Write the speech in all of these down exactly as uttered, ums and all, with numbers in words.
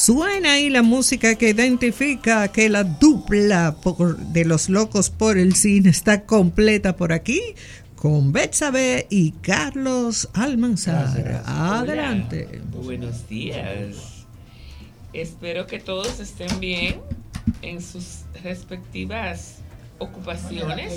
Suena ahí la música que identifica que la dupla por, de los locos por el cine está completa por aquí con Betsabe y Carlos Almanzar. Adelante. Hola, buenos días. Espero que todos estén bien en sus respectivas ocupaciones.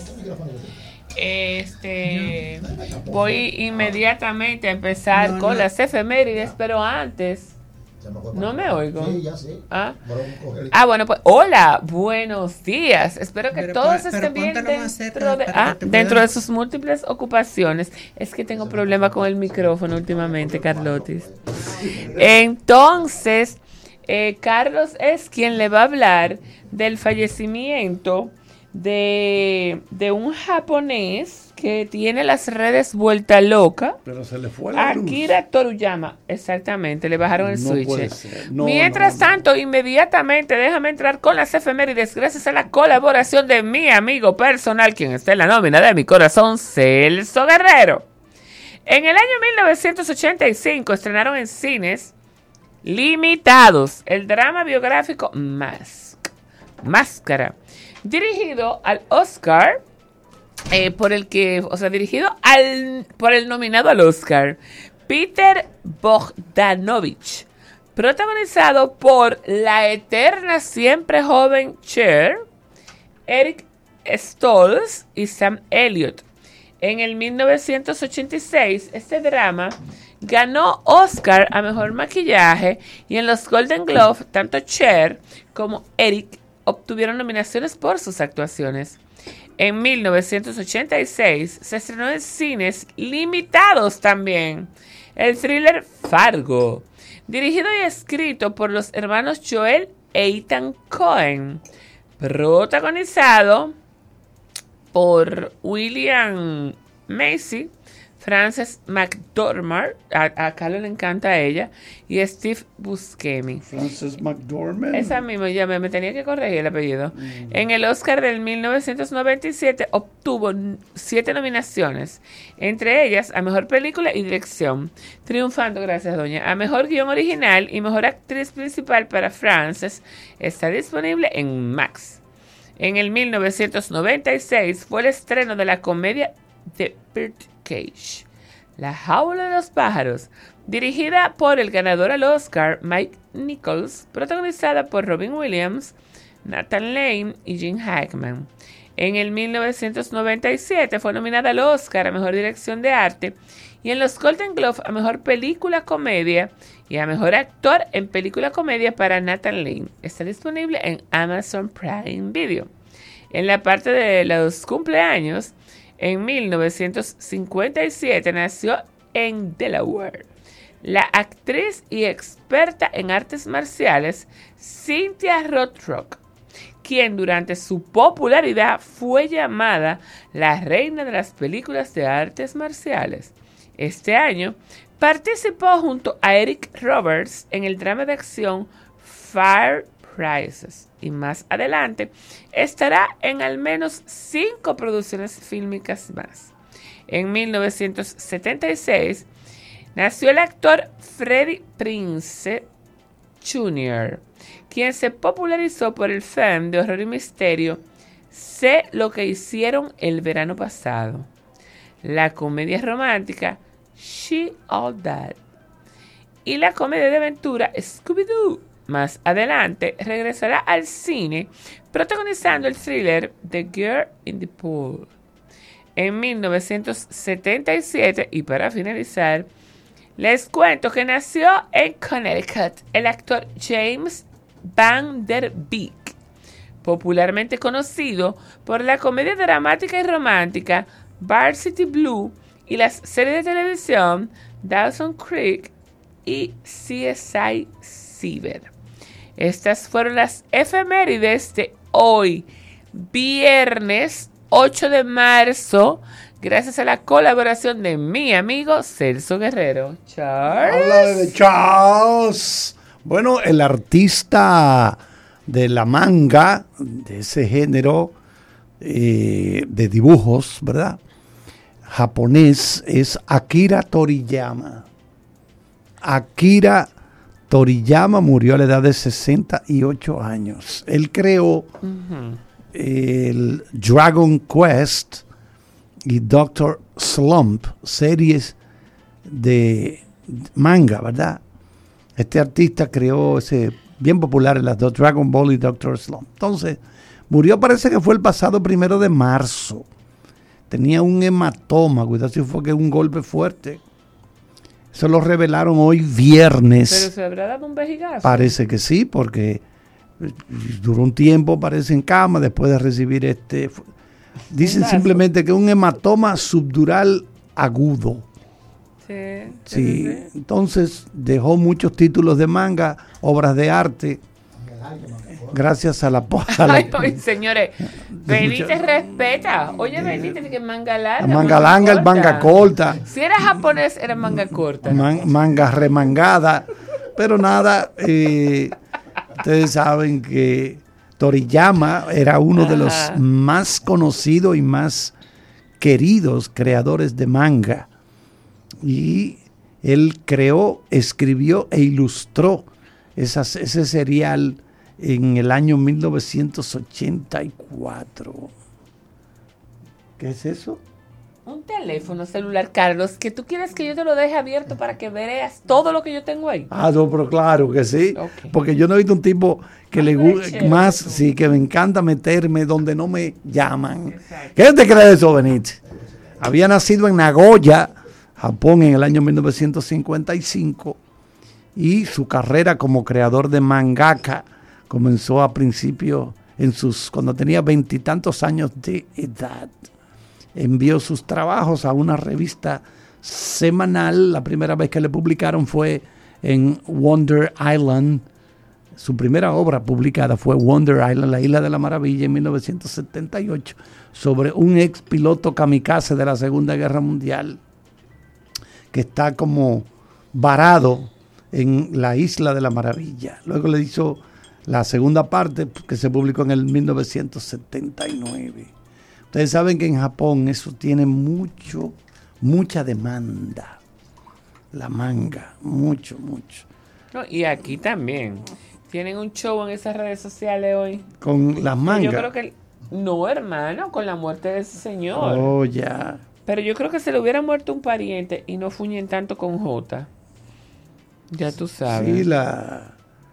Este, voy inmediatamente a empezar no, con no. las efemérides, pero antes no me oigo. Sí, ya sí. ¿Ah? ah, bueno, pues hola, buenos días. Espero que pero, todos pero, estén pero bien dentro, de, ah, dentro de sus múltiples ocupaciones. Es que tengo problema con el micrófono últimamente, Carlotis. Entonces, eh, Carlos es quien le va a hablar del fallecimiento de, de un japonés que tiene las redes vuelta loca. Pero se le fue la Akira luz. Toriyama, exactamente, le bajaron el no switch. No, Mientras no, tanto, no. inmediatamente déjame entrar con las efemérides gracias a la colaboración de mi amigo personal, quien está en la nómina de mi corazón, Celso Guerrero. En el año mil novecientos ochenta y cinco estrenaron en cines limitados el drama biográfico Mask, Máscara, dirigido al Oscar, eh, por el que, o sea, dirigido al, por el nominado al Oscar, Peter Bogdanovich, protagonizado por la eterna siempre joven Cher, Eric Stoltz y Sam Elliott. En el mil novecientos ochenta y seis, este drama ganó Oscar a Mejor Maquillaje y en los Golden Globe, tanto Cher como Eric obtuvieron nominaciones por sus actuaciones. En mil novecientos ochenta y seis se estrenó en cines limitados también el thriller Fargo, dirigido y escrito por los hermanos Joel e Ethan Coen, protagonizado por William Macy, Frances McDormand, a, a Carlos le encanta a ella, y Steve Buscemi. Frances McDormand. Esa misma, ya me, me tenía que corregir el apellido. Mm. En el Oscar del mil novecientos noventa y siete obtuvo siete nominaciones, entre ellas a Mejor Película y Dirección, triunfando, gracias doña, a Mejor Guión Original y Mejor Actriz Principal para Frances. Está disponible en Max. En el mil novecientos noventa y seis fue el estreno de la comedia The Birdcage, La Jaula de los Pájaros, dirigida por el ganador al Oscar Mike Nichols, protagonizada por Robin Williams, Nathan Lane y Gene Hackman. En el mil novecientos noventa y siete fue nominada al Oscar a Mejor Dirección de Arte y en los Golden Globe a Mejor Película Comedia y a Mejor Actor en Película Comedia para Nathan Lane. Está disponible en Amazon Prime Video. En la parte de los cumpleaños, en mil novecientos cincuenta y siete nació en Delaware la actriz y experta en artes marciales Cynthia Rothrock, quien durante su popularidad fue llamada la reina de las películas de artes marciales. Este año participó junto a Eric Roberts en el drama de acción Fire Prices y más adelante estará en al menos cinco producciones fílmicas más. En mil novecientos setenta y seis nació el actor Freddie Prinze junior, quien se popularizó por el film de horror y misterio Sé lo que hicieron el verano pasado, la comedia romántica She All That y la comedia de aventura Scooby-Doo. Más adelante regresará al cine protagonizando el thriller The Girl in the Pool. En mil novecientos setenta y siete, y para finalizar, les cuento que nació en Connecticut el actor James Van Der Beek, popularmente conocido por la comedia dramática y romántica Varsity Blue y las series de televisión Dawson's Creek y C S I Cyber. Estas fueron las efemérides de hoy, viernes ocho de marzo, gracias a la colaboración de mi amigo Celso Guerrero. Charles. Habla de Charles. Bueno, el artista de la manga, de ese género eh, de dibujos, ¿verdad? Japonés, es Akira Toriyama. Akira Toriyama murió a la edad de sesenta y ocho años. Él creó uh-huh. el Dragon Quest y Doctor Slump, series de manga, ¿verdad? Este artista creó ese bien popular en las dos, Dragon Ball y Doctor Slump. Entonces, murió, parece que fue el pasado primero de marzo. Tenía un hematoma, cuidado si fue que un golpe fuerte. Eso lo revelaron hoy viernes. ¿Pero se habrá dado un vejigazo? Parece que sí, porque duró un tiempo, parece en cama, después de recibir este... Dicen simplemente que un hematoma subdural agudo. Sí, sí, sí. Entonces dejó muchos títulos de manga, obras de arte, gracias a la... A la Ay, ay, señores, Benítez respeta. Oye, Benítez, que manga larga. Manga larga, el manga corta. Si era japonés, era manga corta. Man, manga remangada. Pero nada, eh, ustedes saben que Toriyama era uno Ajá. de los más conocidos y más queridos creadores de manga. Y él creó, escribió e ilustró esas, ese serial en el año mil novecientos ochenta y cuatro. ¿Qué es eso? Un teléfono celular, Carlos, que tú quieres que yo te lo deje abierto para que veas todo lo que yo tengo ahí. Ah, no, pero claro que sí. Okay. Porque yo no he visto un tipo que ah, le gusta más, eso. Sí, que me encanta meterme donde no me llaman. Exacto. ¿Qué te cree eso, Benítez? Había nacido en Nagoya, Japón, en el año mil novecientos cincuenta y cinco, y su carrera como creador de mangaka comenzó a principios, en sus, cuando tenía veintitantos años de edad. Envió sus trabajos a una revista semanal. La primera vez que le publicaron fue en Wonder Island. Su primera obra publicada fue Wonder Island, la Isla de la Maravilla, en mil novecientos setenta y ocho, sobre un ex piloto kamikaze de la Segunda Guerra Mundial que está como varado en la Isla de la Maravilla. Luego le hizo la segunda parte, que se publicó en el mil novecientos setenta y nueve. Ustedes saben que en Japón eso tiene mucho, mucha demanda. La manga, mucho, mucho. No, y aquí también. Tienen un show en esas redes sociales hoy. Con las mangas. Yo creo que... No, hermano, con la muerte de ese señor. Oh, ya. Pero yo creo que se le hubiera muerto un pariente y no fuñen tanto con J. Ya tú sabes. Sí, la...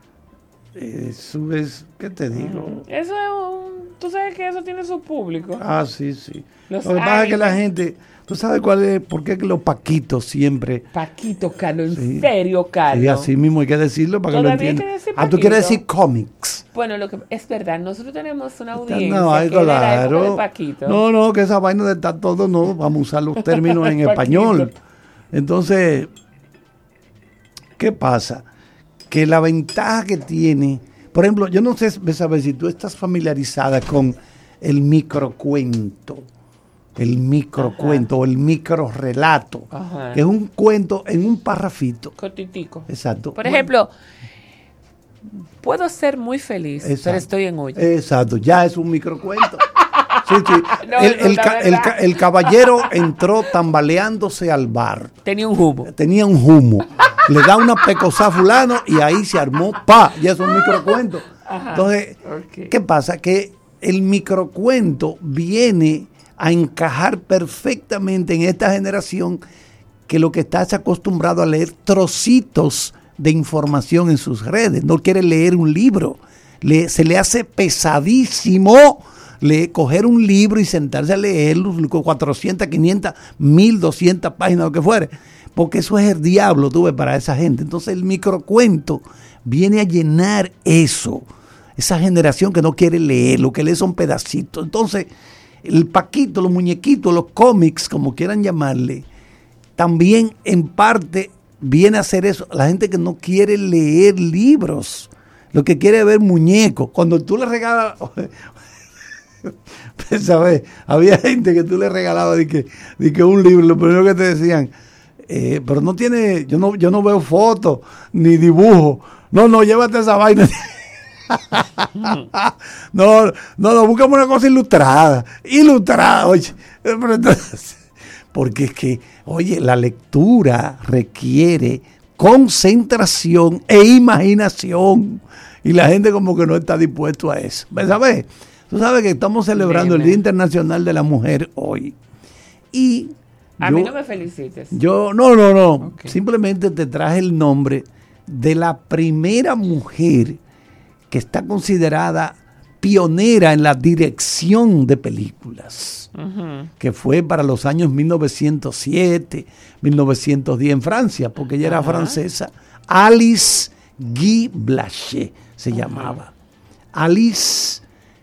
Eso es, ¿qué te digo? Eso es un... Tú sabes que eso tiene su público. Ah, sí, sí. Los Lo que pasa es que la gente... ¿Tú sabes cuál es? ¿Por qué que los paquitos siempre... Paquito, Carlos, en sí. serio, Carlos. Sí, así mismo hay que decirlo para que lo entiendan. Ah, tú quieres decir cómics. Bueno, lo que es verdad, nosotros tenemos una audiencia no, ay, que claro. de la época de Paquito. No, no, que esa vaina de estar todo, no, vamos a usar los términos en español. Entonces, ¿qué pasa? Que la ventaja que tiene... Por ejemplo, yo no sé, saber si tú estás familiarizada con el microcuento, el microcuento o el microrelato, que es un cuento en un parrafito. Cortitico. Exacto. Por ejemplo, puedo ser muy feliz, exacto, pero estoy en olla. Exacto, ya es un microcuento. Sí, sí. No, el, no, el, ca, el, el caballero entró tambaleándose al bar. Tenía un humo. Tenía un humo. Le da una pecosá a fulano y ahí se armó, pa, ya es un microcuento. Ajá, entonces, okay. ¿Qué pasa? Que el microcuento viene a encajar perfectamente en esta generación que lo que está es acostumbrado a leer trocitos de información en sus redes. No quiere leer un libro. Le, se le hace pesadísimo le, coger un libro y sentarse a leerlo, cuatrocientas, quinientas, mil doscientas páginas, lo que fuere. Porque eso es el diablo, tú ves, para esa gente. Entonces el microcuento viene a llenar eso. Esa generación que no quiere leer, lo que lee son pedacitos. Entonces, el paquito, los muñequitos, los cómics, como quieran llamarle, también en parte viene a hacer eso. La gente que no quiere leer libros, lo que quiere ver muñecos. Cuando tú le regalas... ¿sabes? Había gente que tú le regalabas de que, de que un libro, lo primero que te decían... Eh, pero no tiene, yo no, yo no veo fotos ni dibujo. No, no, llévate esa vaina. no, no, no, buscamos una cosa ilustrada. Ilustrada, oye. Porque es que, oye, la lectura requiere concentración e imaginación. Y la gente como que no está dispuesto a eso. ¿Sabes? Tú sabes que estamos celebrando Dime. el Día Internacional de la Mujer hoy. Y a yo, mí no me felicites. Yo, no, no, no. Okay. Simplemente te traje el nombre de la primera mujer que está considerada pionera en la dirección de películas, uh-huh. que fue para los años mil novecientos siete, mil novecientos diez en Francia, porque ella uh-huh. era francesa. Alice Guy Blaché se uh-huh. llamaba. Alice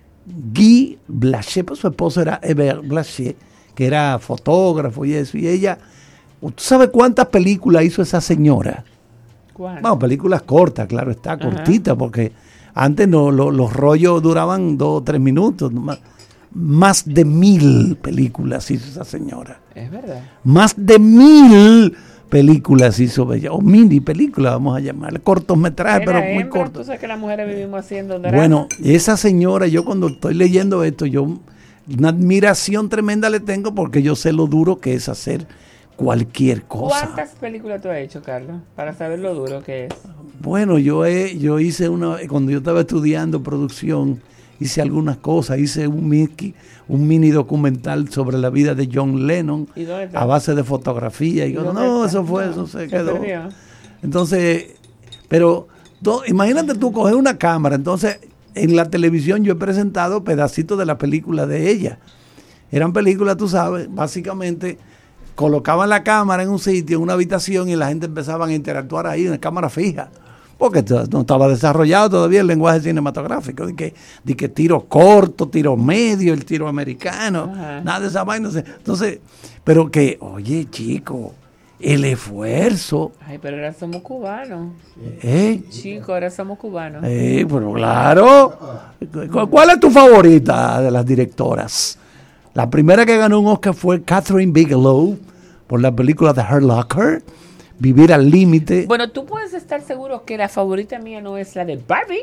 Guy Blaché, pues su esposo era Hébert Blaché, que era fotógrafo y eso, y ella, ¿tú sabes cuántas películas hizo esa señora? ¿Cuántas? Bueno, películas cortas, claro, está uh-huh. cortita, porque antes no, lo, los rollos duraban dos o tres minutos. Más, más de mil películas hizo esa señora. Es verdad. Más de mil películas hizo ella, o mini películas, vamos a llamarle, cortometrajes, pero hembra, muy cortos. Tú sabes que las mujeres vivimos haciendo drama. Bueno, esa señora, yo cuando estoy leyendo esto, yo una admiración tremenda le tengo porque yo sé lo duro que es hacer cualquier cosa. ¿Cuántas películas tú has hecho, Carlos? Para saber lo duro que es. Bueno, yo he, yo hice una, cuando yo estaba estudiando producción, hice algunas cosas, hice un mini, un mini documental sobre la vida de John Lennon a base de fotografía. Y, y yo, no, está? eso fue, no, eso se, se quedó. Perdió. Entonces, pero do, imagínate tú coger una cámara, entonces en la televisión yo he presentado pedacitos de la película de ella. Eran películas, tú sabes, básicamente colocaban la cámara en un sitio, en una habitación, y la gente empezaba a interactuar ahí en la cámara fija, porque no estaba desarrollado todavía el lenguaje cinematográfico, de que, de que tiro corto, tiro medio, el tiro americano, ajá. nada de esa vaina. Entonces, pero que, oye, chico, el esfuerzo. Ay, pero ahora somos cubanos. ¿Eh? Chico, ahora somos cubanos. Eh, pero claro. ¿Cuál es tu favorita de las directoras? La primera que ganó un Oscar fue Catherine Bigelow por la película The Hurt Locker, Vivir al Límite. Bueno, tú puedes estar seguro que la favorita mía no es la de Barbie.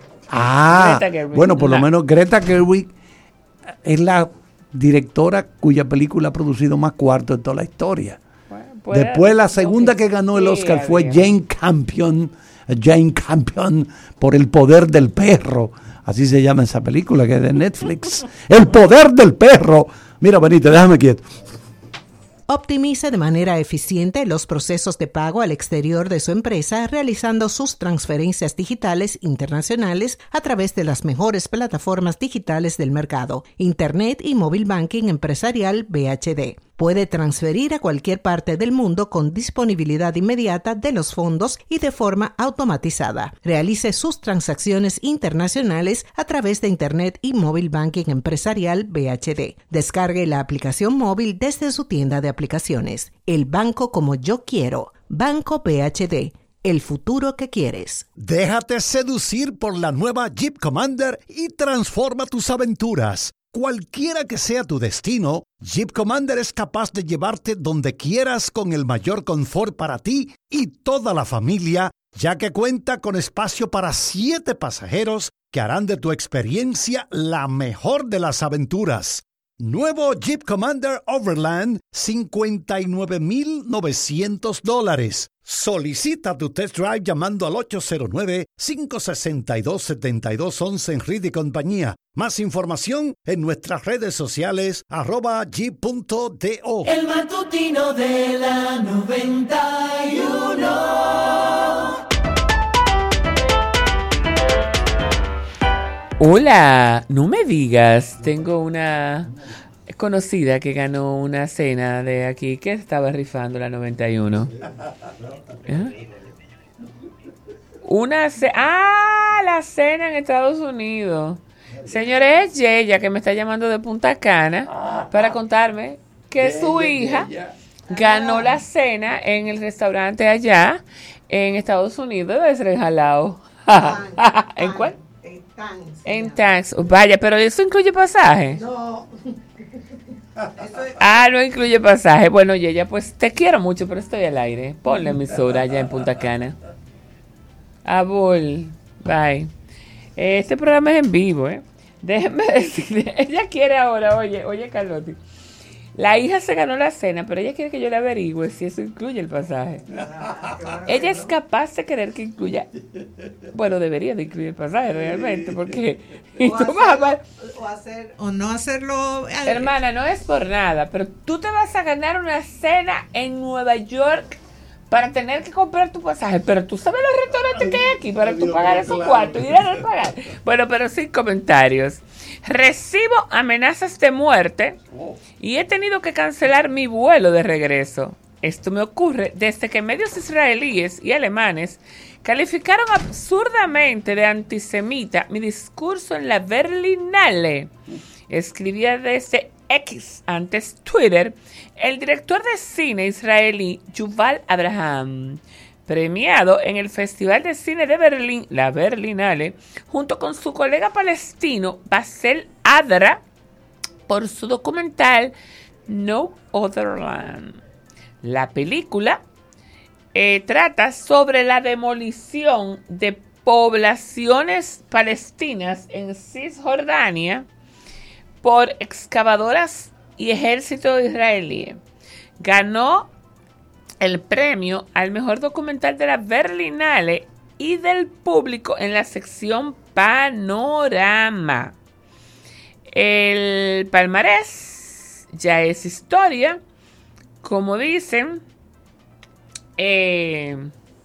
Ah, Greta Gerwig. Bueno, por no. lo menos Greta Gerwig es la directora cuya película ha producido más cuartos en toda la historia. Bueno, después la segunda que, que ganó el Oscar fue bien. Jane Campion, Jane Campion por El Poder del Perro. Así se llama esa película que es de Netflix. El Poder del Perro. Mira, Benito, déjame quieto. Optimice de manera eficiente los procesos de pago al exterior de su empresa realizando sus transferencias digitales internacionales a través de las mejores plataformas digitales del mercado, Internet y Mobile Banking Empresarial B H D. Puede transferir a cualquier parte del mundo con disponibilidad inmediata de los fondos y de forma automatizada. Realice sus transacciones internacionales a través de Internet y Mobile Banking Empresarial B H D. Descargue la aplicación móvil desde su tienda de aplicaciones. El banco como yo quiero. Banco B H D. El futuro que quieres. Déjate seducir por la nueva Jeep Commander y transforma tus aventuras. Cualquiera que sea tu destino, Jeep Commander es capaz de llevarte donde quieras con el mayor confort para ti y toda la familia, ya que cuenta con espacio para siete pasajeros que harán de tu experiencia la mejor de las aventuras. Nuevo Jeep Commander Overland, cincuenta y nueve mil novecientos dólares. Solicita tu test drive llamando al ocho cero nueve, cinco seis dos, siete dos uno uno en Reed y Compañía. Más información en nuestras redes sociales, arroba jeep punto do. El matutino de la noventa y uno. Hola, no me digas, tengo una conocida que ganó una cena de aquí, que estaba rifando la noventa y uno. ¿Eh? Una cena, ah, la cena en Estados Unidos. Señores, es Yeya que me está llamando de Punta Cana para contarme que su hija ganó la cena en el restaurante allá en Estados Unidos. Debe ser en Jalao. ¿En cuál? En Tanks. Vaya, pero ¿eso incluye pasaje? No. Ah, no incluye pasaje. Bueno, Yeya, pues te quiero mucho, pero estoy al aire. Ponle emisora allá en Punta Cana. Abul. Bye. Este programa es en vivo, ¿eh? Déjenme decirle. Ella quiere ahora, oye, oye, Carlotti. La hija se ganó la cena, pero ella quiere que yo le averigüe si eso incluye el pasaje. Ella es capaz de querer que incluya. Bueno, debería de incluir el pasaje realmente, porque. O, tú hacer, vas a... o, hacer, o no hacerlo. Hermana, no es por nada, pero tú te vas a ganar una cena en Nueva York para tener que comprar tu pasaje. Pero tú sabes los restaurantes que hay aquí para tú pagar esos cuartos y ir a pagar. Bueno, pero sin comentarios. Recibo amenazas de muerte y he tenido que cancelar mi vuelo de regreso. Esto me ocurre desde que medios israelíes y alemanes calificaron absurdamente de antisemita mi discurso en la Berlinale. Escribía desde X, antes Twitter, el director de cine israelí Yuval Abraham, premiado en el Festival de Cine de Berlín, la Berlinale, junto con su colega palestino Basel Adra, por su documental No Other Land. La película eh, trata sobre la demolición de poblaciones palestinas en Cisjordania por excavadoras y ejército israelí. Ganó el premio al mejor documental de la Berlinale y del público en la sección Panorama. El palmarés ya es historia, como dicen. Eh,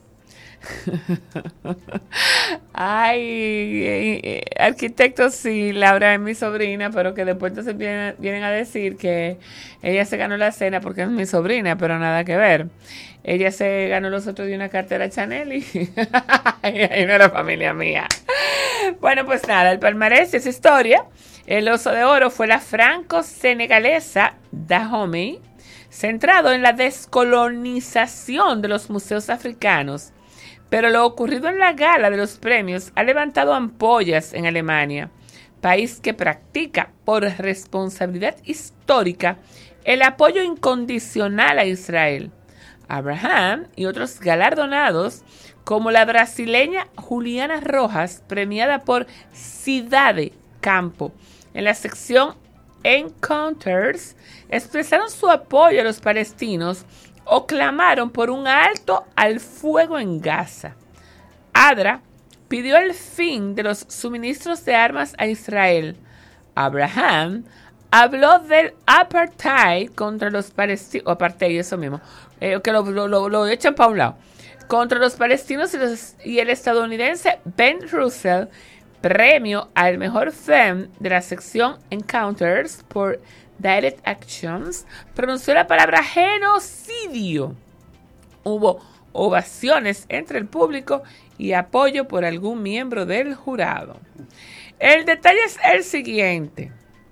Ay, eh, eh, arquitectos sí, Laura es mi sobrina, pero que después entonces vienen, vienen a decir que ella se ganó la cena porque es mi sobrina, pero nada que ver. Ella se ganó los otros de una cartera Chanel y, y no era familia mía. Bueno, pues nada, el palmarés es historia. El Oso de Oro fue la franco-senegalesa Dahomey, centrado en la descolonización de los museos africanos. Pero lo ocurrido en la gala de los premios ha levantado ampollas en Alemania, país que practica por responsabilidad histórica el apoyo incondicional a Israel. Abraham y otros galardonados, como la brasileña Juliana Rojas, premiada por Cidade Campo en la sección Encounters, expresaron su apoyo a los palestinos o clamaron por un alto al fuego en Gaza. Adra pidió el fin de los suministros de armas a Israel. Abraham habló del apartheid contra los palestinos, apartheid, eso mismo, eh, que lo, lo, lo, lo echan para un lado, contra los palestinos y, los, y el estadounidense Ben Russell, premio al mejor film de la sección Encounters por Direct Actions, pronunció la palabra genocidio. Hubo ovaciones entre el público y apoyo por algún miembro del jurado. El detalle es el siguiente.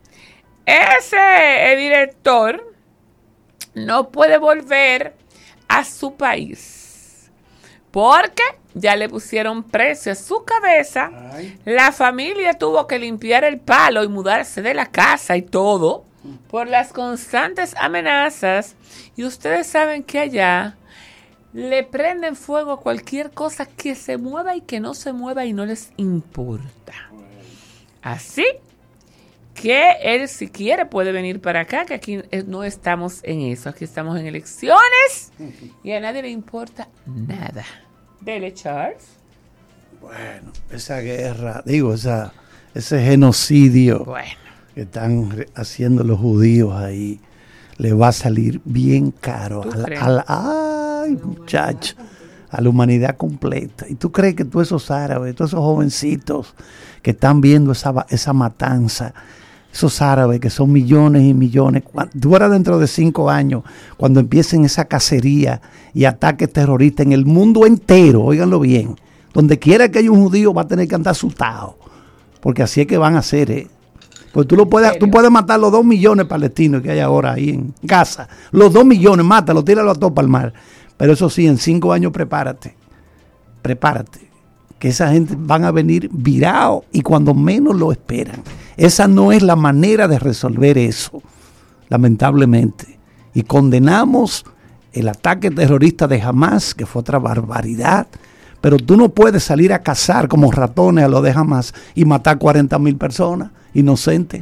Ese director no puede volver a su país porque ya le pusieron precio a su cabeza. Ay. La familia tuvo que limpiar el palo y mudarse de la casa y todo por las constantes amenazas, y ustedes saben que allá le prenden fuego a cualquier cosa que se mueva y que no se mueva y no les importa. Así que él, si quiere, puede venir para acá, que aquí no estamos en eso, aquí estamos en elecciones y a nadie le importa nada. Dele, Charles. Bueno, esa guerra, digo, esa, ese genocidio. Bueno. Que están haciendo los judíos ahí, le va a salir bien caro a la, a la, ay, muchacho, a la humanidad completa. ¿Y tú crees que todos esos árabes, todos esos jovencitos que están viendo esa, esa matanza, esos árabes que son millones y millones, tú eras dentro de cinco años, cuando empiecen esa cacería y ataques terroristas en el mundo entero, óiganlo bien, donde quiera que haya un judío va a tener que andar asustado, porque así es que van a hacer, ¿eh? Pues tú lo puedes, tú puedes matar los dos millones palestinos que hay ahora ahí en Gaza. Los dos millones, mátalo, tíralo a todo para el mar. Pero eso sí, en cinco años prepárate. Prepárate. Que esa gente van a venir virados y cuando menos lo esperan. Esa no es la manera de resolver eso, lamentablemente. Y condenamos el ataque terrorista de Hamas, que fue otra barbaridad. Pero tú no puedes salir a cazar como ratones a lo de Hamas y matar cuarenta mil personas inocentes.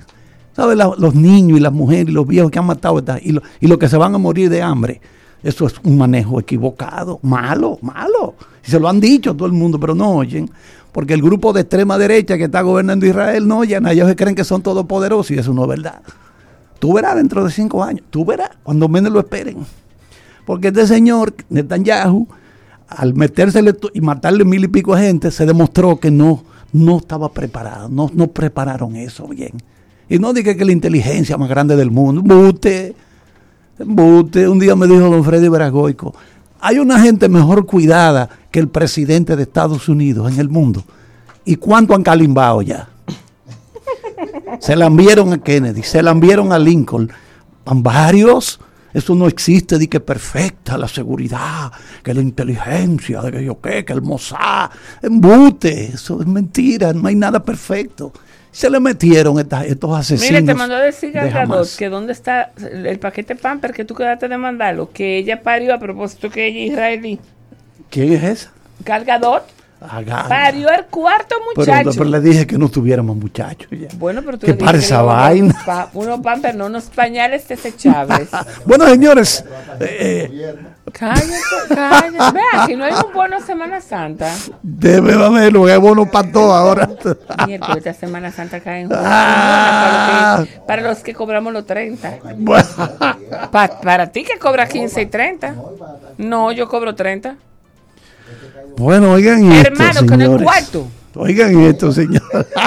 ¿Sabes? La, los niños y las mujeres y los viejos que han matado esta, y, lo, y los que se van a morir de hambre. Eso es un manejo equivocado, malo, malo. Y se lo han dicho a todo el mundo, pero no oyen. Porque el grupo de extrema derecha que está gobernando Israel no oyen. Ellos se creen que son todopoderosos y eso no es verdad. Tú verás dentro de cinco años, tú verás cuando menos lo esperen. Porque este señor, Netanyahu, al metérsele y matarle mil y pico de gente, se demostró que no, no estaba preparado. No, no prepararon eso bien. Y no diga que la inteligencia más grande del mundo. Bute. Bute, un día me dijo don Freddy Veragoico, hay una gente mejor cuidada que el presidente de Estados Unidos en el mundo. ¿Y cuánto han calimbado ya? Se la enviaron a Kennedy, se la enviaron a Lincoln. Van varios. Eso no existe de que perfecta la seguridad, que la inteligencia, de que yo qué, que el Mossad. Embute, eso es mentira, no hay nada perfecto. Se le metieron esta, estos asesinos. Mire, te mandó a decir de Gadot que dónde está el paquete Pamper que tú quedaste de mandarlo, que ella parió a propósito que ella es israelí. ¿Quién es esa? Gal Gadot. Haga. Parió el cuarto muchacho. Pero, pero le dije que no tuviéramos muchachos ya. Bueno, pero tú ¿Qué le para esa vaina? Unos, pa, unos Pamper, no unos pañales desechables. Bueno, señores. Eh, cállate, cállate. Vea, que no hay un bono Semana Santa. Debe haberlo, hay bono para todo ahora. Miércoles, esta Semana Santa cae en junio, ah, para, los que, para los que cobramos los treinta. Bueno. Pa, para ti que cobras quince y treinta. No, yo cobro treinta. Bueno, oigan esto, hermano, señores. con el cuarto. Oigan esto, señor.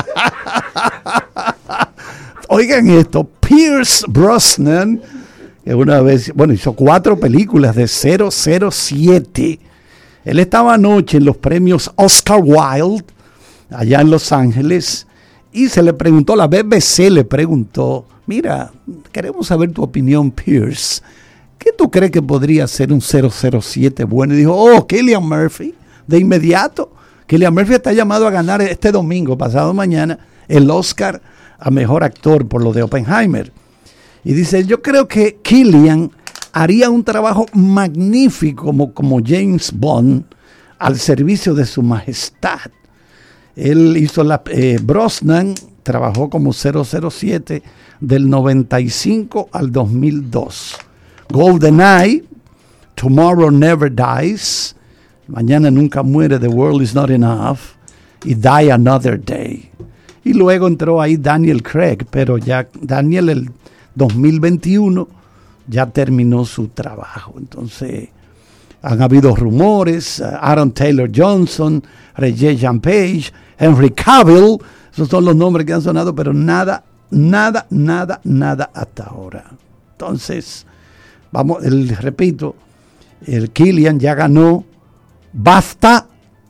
Oigan esto. Pierce Brosnan, que una vez, bueno, hizo cuatro películas de cero cero siete. Él estaba anoche en los premios Oscar Wilde, allá en Los Ángeles, y se le preguntó, la B B C le preguntó, mira, queremos saber tu opinión, Pierce. ¿Qué tú crees que podría ser un cero cero siete bueno? Y dijo, oh, Cillian Murphy. De inmediato, Cillian Murphy está llamado a ganar este domingo, pasado mañana, el Oscar a Mejor Actor por lo de Oppenheimer. Y dice, yo creo que Cillian haría un trabajo magnífico como, como James Bond al servicio de su majestad. Él hizo la... Eh, Brosnan trabajó como cero cero siete del noventa y cinco al dos mil dos. GoldenEye, Tomorrow Never Dies, Mañana Nunca Muere, The World Is Not Enough, y Die Another Day. Y luego entró ahí Daniel Craig, pero ya Daniel el dos mil veintiuno ya terminó su trabajo. Entonces han habido rumores, Aaron Taylor Johnson, Regé Jean Page, Henry Cavill, esos son los nombres que han sonado, pero nada, nada, nada, nada hasta ahora. Entonces, vamos, el, repito, el Cillian ya ganó BAFTA,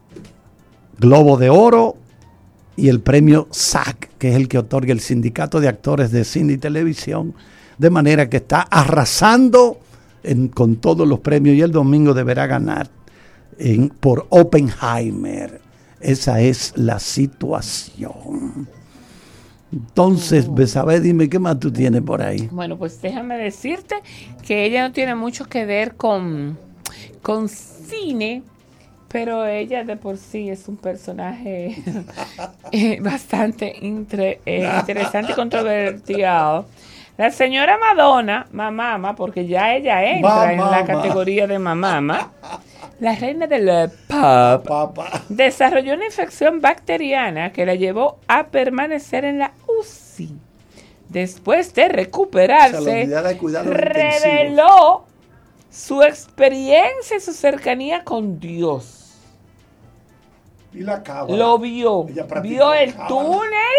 Globo de Oro y el premio S A C, que es el que otorga el Sindicato de Actores de Cine y Televisión, de manera que está arrasando en, con todos los premios y el domingo deberá ganar en, por Oppenheimer. Esa es la situación. Entonces, Besabé, dime, ¿qué más tú tienes por ahí? Bueno, pues déjame decirte que ella no tiene mucho que ver con, con cine, pero ella de por sí es un personaje eh, bastante intre, eh, interesante y controvertido. La señora Madonna, mamama, porque ya ella entra mamá, en la categoría de mamama, la reina del pop, desarrolló una infección bacteriana que la llevó a permanecer en la U C I. Después de recuperarse, reveló su experiencia y su cercanía con Dios. Y la cábala. Lo vio, vio el túnel.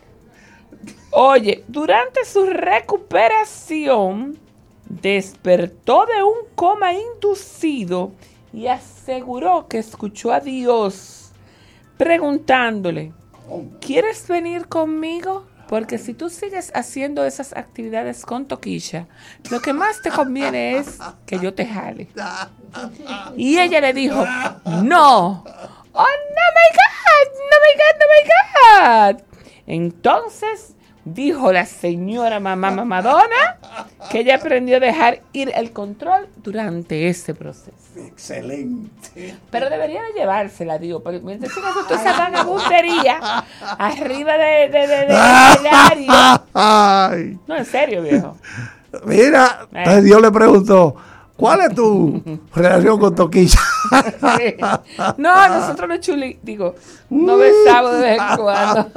Oye, durante su recuperación, despertó de un coma inducido y aseguró que escuchó a Dios preguntándole, ¿quieres venir conmigo? Porque si tú sigues haciendo esas actividades con Toquilla, lo que más te conviene es que yo te jale. Y ella le dijo, no. Oh, no my God, no my God, no my God. Entonces dijo la señora mamá Mamadona que ella aprendió a dejar ir el control durante ese proceso. Excelente. Pero debería de llevársela, digo, porque mientras se toda esa vagabundería arriba de, de, de, de, del área. Ay. No, en serio, viejo. Mira, entonces Dios le preguntó, ¿cuál es tu relación con Toquilla? Sí. No, nosotros no chuli, digo, no besamos de vez en cuando.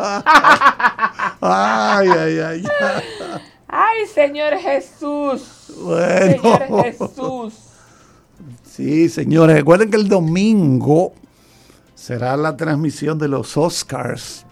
Ay, ay, ay. Ay, Señor Jesús. Bueno. Señor Jesús. Sí, señores, recuerden que el domingo será la transmisión de los Oscars.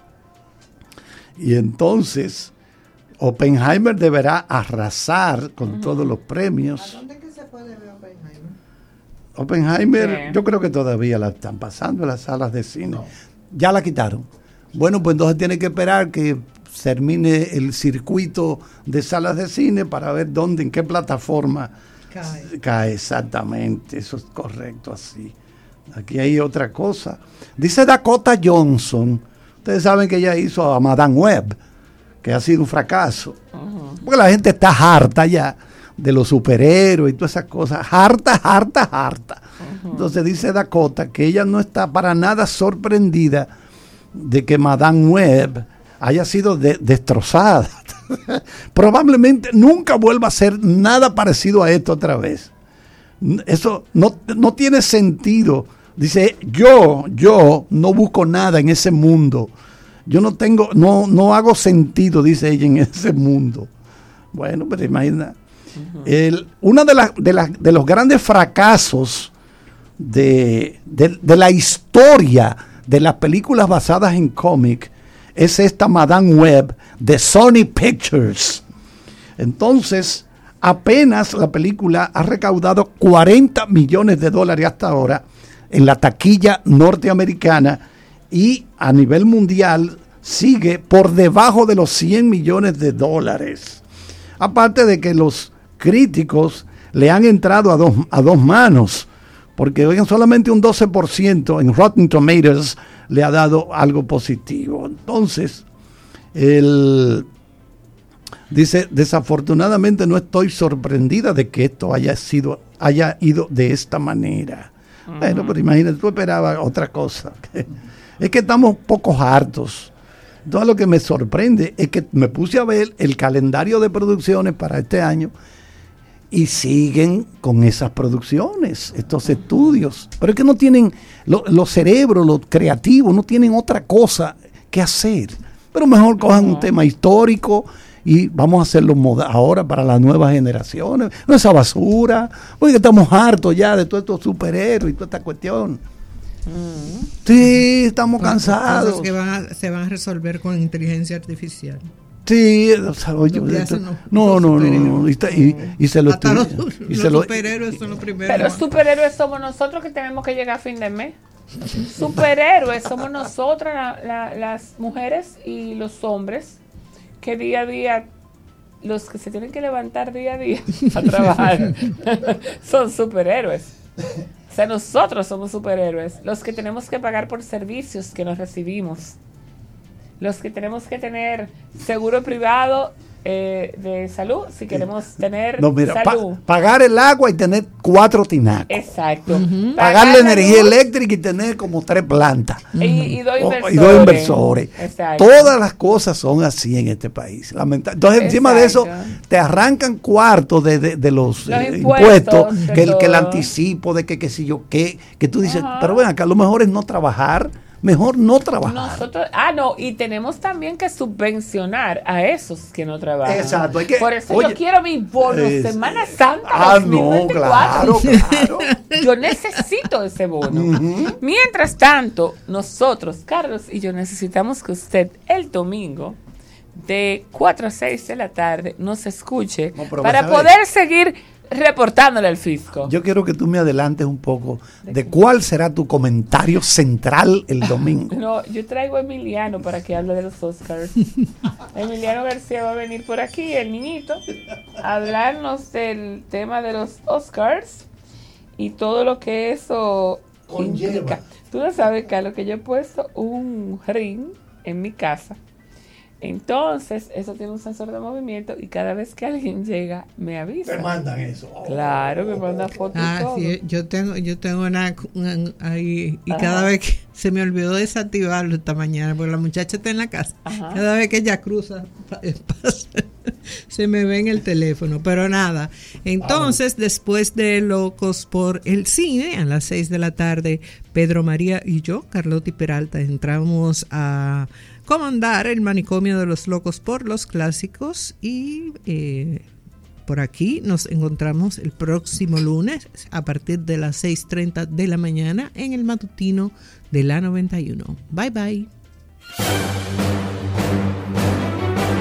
Y entonces Oppenheimer deberá arrasar con uh-huh. todos los premios. ¿A dónde que se puede ver Oppenheimer? Oppenheimer, sí. yo creo que todavía la están pasando en las salas de cine. No. Ya la quitaron. Bueno, pues entonces tiene que esperar que termine el circuito de salas de cine para ver dónde, en qué plataforma cae. Cae exactamente. Eso es correcto así. Aquí hay otra cosa. Dice Dakota Johnson. Ustedes saben que ella hizo a Madame Web, que ha sido un fracaso. Uh-huh. Porque la gente está harta ya de los superhéroes y todas esas cosas. Harta, harta, harta. Uh-huh. Entonces dice Dakota que ella no está para nada sorprendida de que Madame Web haya sido de- destrozada. Probablemente nunca vuelva a ser nada parecido a esto otra vez. Eso no, no tiene sentido. Dice, yo, yo no busco nada en ese mundo. Yo no tengo, no, no hago sentido, dice ella, en ese mundo. Bueno, pero imagina. Uh-huh. El, uno de, la, de, la, de los grandes fracasos de, de, de la historia de las películas basadas en cómic es esta Madame Web de Sony Pictures. Entonces, apenas la película ha recaudado cuarenta millones de dólares hasta ahora en la taquilla norteamericana y a nivel mundial sigue por debajo de los cien millones de dólares. Aparte de que los críticos le han entrado a dos, a dos manos, porque oigan, solamente un doce por ciento en Rotten Tomatoes le ha dado algo positivo. Entonces, el, dice, desafortunadamente no estoy sorprendida de que esto haya sido, haya ido de esta manera. Uh-huh. Bueno, pero imagínate, tú esperabas otra cosa. Es que estamos poco hartos. Todo lo que me sorprende es que me puse a ver el calendario de producciones para este año y siguen con esas producciones, estos estudios. Pero es que no tienen, lo, los cerebros, los creativos, no tienen otra cosa que hacer. Pero mejor cojan un tema histórico y vamos a hacerlo moda- ahora para las nuevas generaciones. No esa basura, porque estamos hartos ya de todos estos superhéroes y toda esta cuestión. Mm. Sí, estamos cansados. Cosas que van a, se van a resolver con inteligencia artificial. Sí, o sea, oye, esto, los, no, los no, no, no, y, está, y, y se lo Hasta los, y los se lo, superhéroes son los primeros. Pero superhéroes somos nosotros que tenemos que llegar a fin de mes. Superhéroes somos nosotras, la, la, las mujeres y los hombres, que día a día, los que se tienen que levantar día a día a trabajar, son superhéroes. O sea, nosotros somos superhéroes, los que tenemos que pagar por servicios que nos recibimos, los que tenemos que tener seguro privado eh, de salud, si queremos tener no, mira, salud. Pa- pagar el agua y tener cuatro tinacos. Exacto. Uh-huh. Pagar la energía luz, eléctrica y tener como tres plantas. y, y dos inversores. O- y dos inversores. Exacto. Todas las cosas son así en este país. Lamenta- Entonces, encima de eso, Exacto. te arrancan cuartos de, de, de los, Los eh, impuestos, impuestos, de que el, que el todo. anticipo, de que qué sé yo qué, que tú dices, Ajá. pero ven acá, lo mejor es no trabajar. Mejor no trabajar. Nosotros, ah, no, y tenemos también que subvencionar a esos que no trabajan. Exacto, hay que- Por eso oye, yo quiero mi bono es- Semana Santa Ah, dos mil veinticuatro. no, claro, claro. Yo necesito ese bono. Uh-huh. Mientras tanto, nosotros, Carlos y yo, necesitamos que usted el domingo de cuatro a seis de la tarde nos escuche No, pero para vas a ver. poder seguir reportándole al fisco. Yo quiero que tú me adelantes un poco de cuál será tu comentario central el domingo. No, yo traigo a Emiliano para que hable de los Oscars. Emiliano García va a venir por aquí, el niñito, a hablarnos del tema de los Oscars y todo lo que eso Conlleva. implica. Tú no sabes, Carlos, que yo he puesto un ring en mi casa Entonces, eso tiene un sensor de movimiento y cada vez que alguien llega, me avisa. Te mandan eso. Claro, me manda fotos ah, y todo. Sí, yo tengo, yo tengo una, una ahí y Ajá. cada vez que se me olvidó desactivarlo esta mañana porque la muchacha está en la casa. Ajá. Cada vez que ella cruza, pasa, se me ve en el teléfono. Pero nada, entonces después de Locos por el Cine, a las seis de la tarde, Pedro María y yo, Carlotti Peralta, entramos a comandar el manicomio de los locos por los clásicos y eh, por aquí nos encontramos el próximo lunes a partir de las seis treinta de la mañana en el matutino de la noventa y uno. Bye bye.